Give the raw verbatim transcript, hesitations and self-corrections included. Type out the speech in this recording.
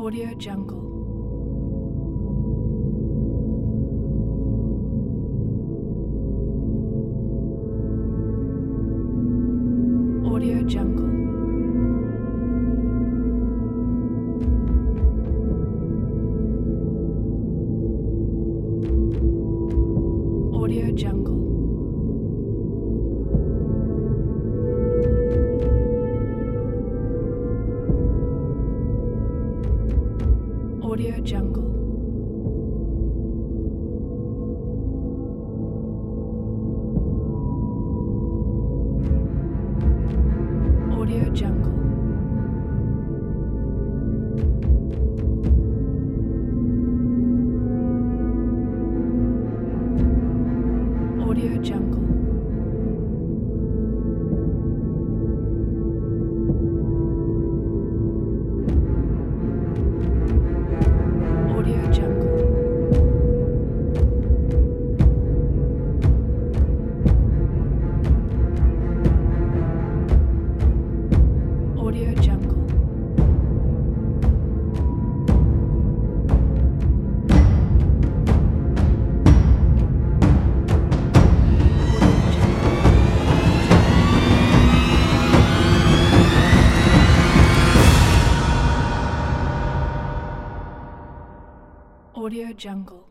Audio Jungle. Audio Jungle. Audio Jungle. Audio Jungle. Audio Jungle. Audio Jungle. Audio Jungle. Audio Jungle. Audio Jungle.